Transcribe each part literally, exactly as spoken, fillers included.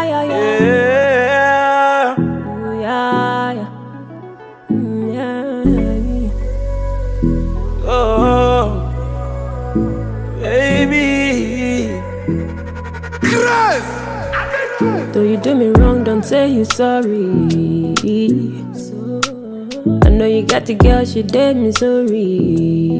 yeah, yeah. Yeah. Ooh, yeah, yeah. Mm, yeah. Oh, baby. Chris! Though you do me wrong, don't say you sorry. I know you got the girl, she did me sorry.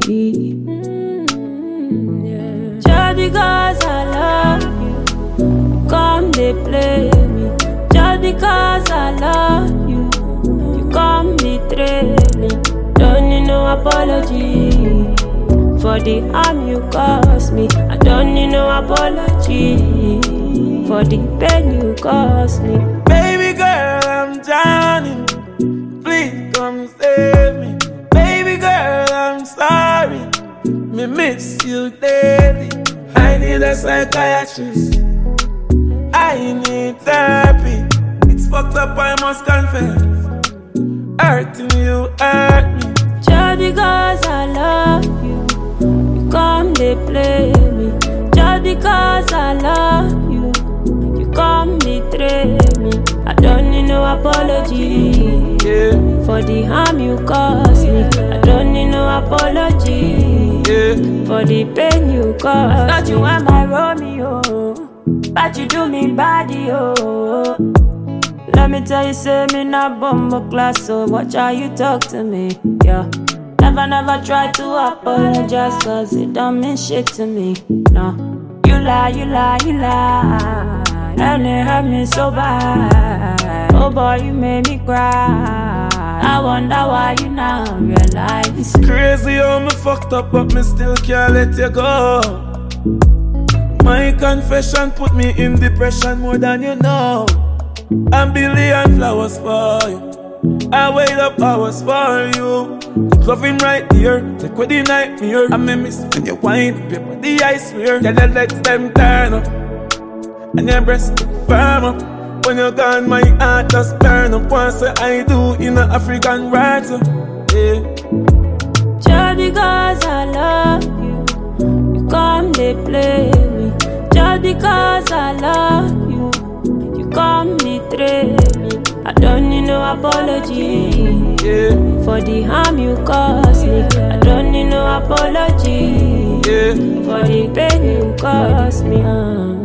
Mm, yeah. Just because I love you, come they play me. Just because I love you, you come betray me. Don't need no apology for the harm you caused me. I don't need no apology for the pain you caused me. Baby girl, I'm drowning. Please come save me. Baby girl, I'm sorry. Me miss you daily. I need a psychiatrist. I need therapy. It's fucked up, I must confess. Hurting you hurt me. Just because I love you, you come they play me. Just because I love you, you come betray me. I don't need no apology Yeah, for the harm you caused me. I don't need no apology yeah. for the pain you caused. I thought you were my Romeo, but you do me body, oh. Let me tell you, say me not bumbo class, so watch how you talk to me, yeah. Never, never try to apologize, cause it don't mean shit to me, no. You lie, you lie, you lie, and it hurt me so bad. Oh boy, you made me cry. I wonder why you now realize. Crazy how me fucked up, but me still can't let you go. My confession put me in depression more than you know. A billion flowers for you. I wait up hours for you. Loving right here, take away the nightmare. I may miss when you wind up your body, I swear. Get the legs them turn up, and your breast firm up. When you're gone, my heart just burn up. Once I do in an African rap, so, yeah. Just because I love you, you come they play me. Just because I love you, you come betray me. I don't need no apology Yeah, for the harm you caused me. I don't need no apology yeah. for the pain you caused me. uh.